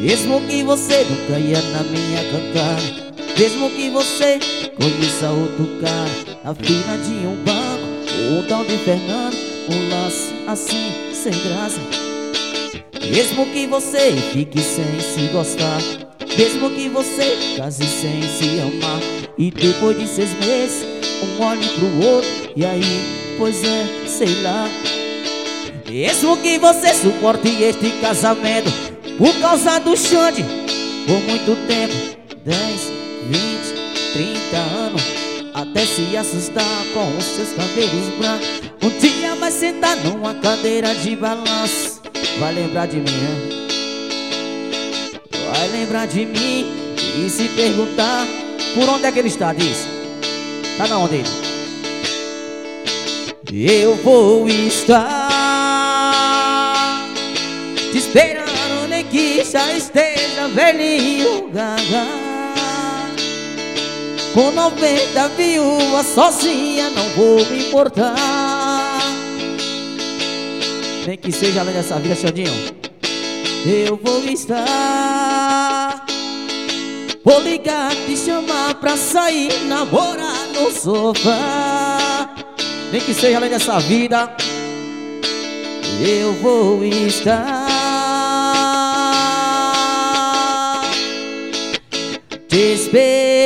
Mesmo que você nunca ia na minha cantada, mesmo que você conheça outro cara, na fila de um banco, ou tal de Fernando, um lance assim, sem graça. Mesmo que você fique sem se gostar, mesmo que você case sem se amar, e depois de 6 meses, um olhe pro outro, e aí, pois é, sei lá. Mesmo que você suporte este casamento por causa do Xande, por muito tempo, 10, 20, 30 anos, até se assustar com os seus cabelos brancos. Um dia vai sentar numa cadeira de balanço, vai lembrar de mim, né? Vai lembrar de mim e se perguntar por onde é que ele está, diz. Tá na onde ele? Eu vou estar te esperando, nem que já esteja velhinho, gaga, com 90 viúvas sozinha, não vou me importar. Nem que seja além dessa vida, Xandinho. Eu vou estar, vou ligar, te chamar pra sair, namorar no sofá. Nem que seja além dessa vida, eu vou estar te esperando.